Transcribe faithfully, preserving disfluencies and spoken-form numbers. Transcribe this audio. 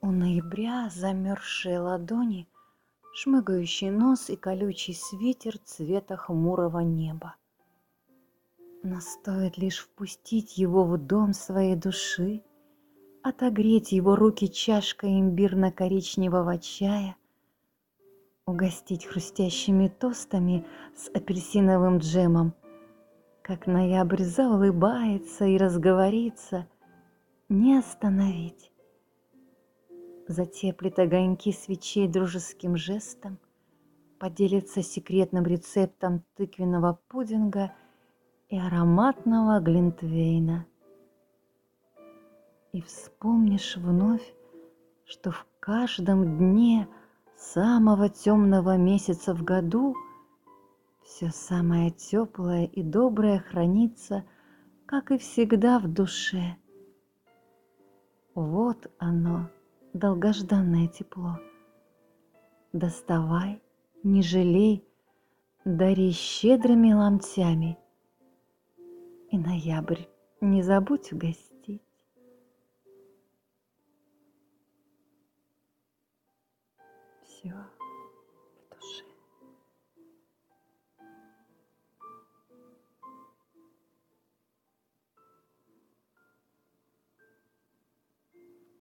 У ноября замерзшие ладони, шмыгающий нос и колючий свитер цвета хмурого неба. Но стоит лишь впустить его в дом своей души, отогреть его руки чашкой имбирно-коричневого чая, угостить хрустящими тостами с апельсиновым джемом, как ноябрь заулыбается и разговорится, не остановить. Затеплит огоньки свечей дружеским жестом, поделится секретным рецептом тыквенного пудинга и ароматного глинтвейна. И вспомнишь вновь, что в каждом дне самого темного месяца в году все самое теплое и доброе хранится, как и всегда, в душе. Вот оно, долгожданное тепло. Доставай, не жалей, дари щедрыми ломтями. И ноябрь не забудь угостить. Все.